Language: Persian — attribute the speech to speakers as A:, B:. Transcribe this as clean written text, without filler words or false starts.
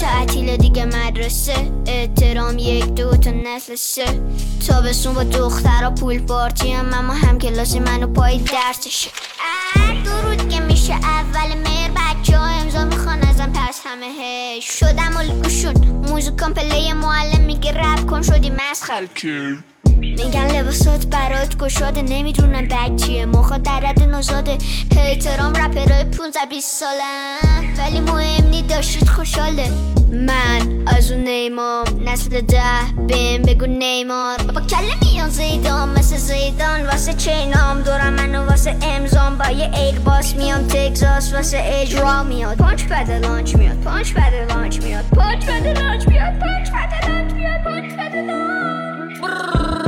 A: تعطیل دیگه مدرسه، احترام 1 2 تا نسل 3. تابستون با دخترها پول پارتی هم، اما هم کلاسی منو پای درسشه. درود که میشه اول مهر، بچه ها امضا میخوان ازم پس همه هی. شدم الگوشون موزیکان پلی، معلم میگه رپ کن شدی مسخره. میگن لباسات برات گشاده، نمیدونن بگ چیه، مخات درد نزاده. احترام رپرهای 15-20 سالن، ولی مهم نی داشتید خوشحاله. من از اون نیمام نسل 10، بهم بگو نیمار. با کله میان زیدان مثل زیدان، واسه چینام دورم منو واسه امزام. با یه ایرباس میام تگزاس واسه اجرا میاد. پانچ بده لانچ میاد، پانچ بده لانچ میاد، پانچ بده لانچ میاد، پانچ بده لانچ میاد، پانچ بده لانچ.